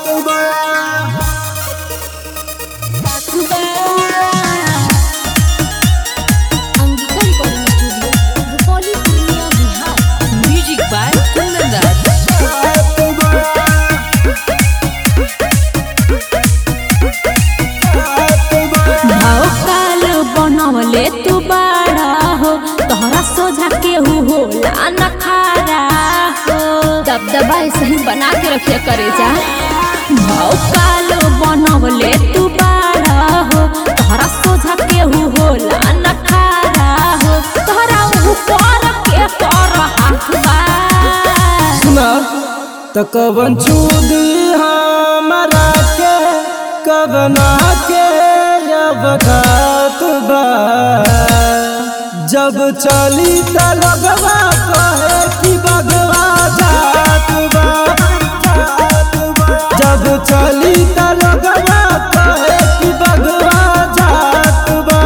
तू बड़ा हो तोहरा सोझा केहू होला न खारा हो। दबदबा सही बना के रखिया करे जा। भौकाल बनवले तू बड़ा हो तोहरा सोझा केहू होला न खारा हो। तोहरा ऊपर के कर हाथ बा सुना त कवन छूदी हमरा के कवना के बतात बा। जब चली त लगवा कहे कि बगवा जात बा। जब चली त लगवा कहे कि बगवा जात बा।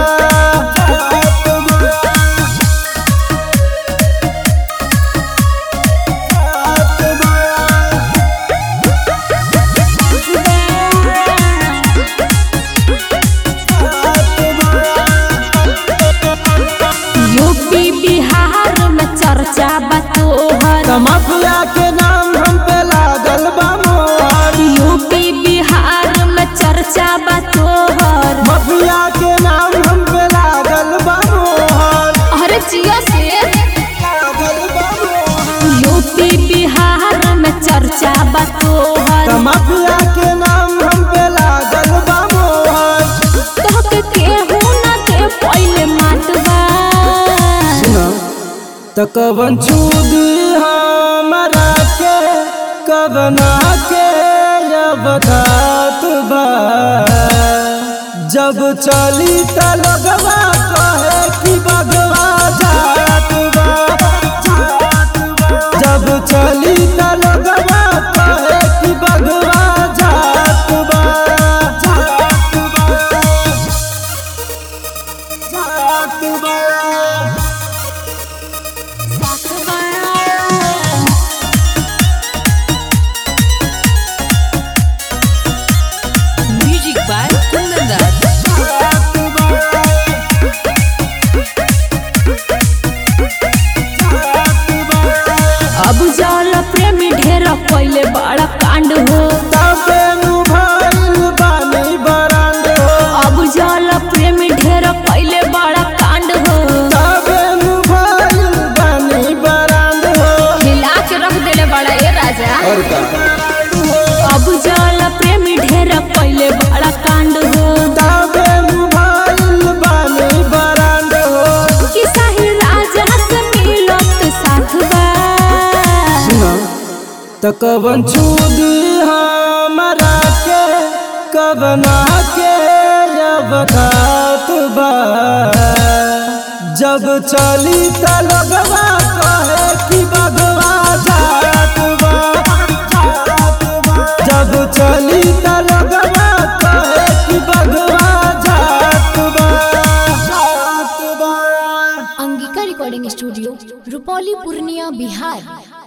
यूपी बिहार में चर्चा बा तोहर। माफिया के नाम हम पे लागल बा मोहर। यूपी बिहार में चर्चा बा तोहर। माफिया के नाम हम पे लागल बा मोहर। अरे जियो से लागल बा मोहर। यूपी बिहार में चर्चा बा तोहर। माफिया के नाम हम पे लागल बा मोहर। तोहके केहू न दे पहिले मातबा। त कवन छूदी हमरा के कवना के बतात बा। जब चली त लगवा कहे कि बगवा जात बा। जब चली त लगवा कहे कि बगवा जात बा। जात बा। Music by Kundan. अब जल प्रेमी ढेर पहले बड़ा कांड हो। अब जल प्रेमी ढेर पहले बड़ा कांड हो। हिला के रख देले बड़ा ए राजा। अब जल प्रेमी ढेर पहले बड़ा कांड हो। कि सही राजा से मिलत साथ बा। त कवन छूदी हमरा के कवना के बतात बा। जब चली त लगवा कहे कि बगवा जात बा। जब चली त लगवा कहे कि बगवा जात बा। Angika recording studio Rupauli Purnia Bihar.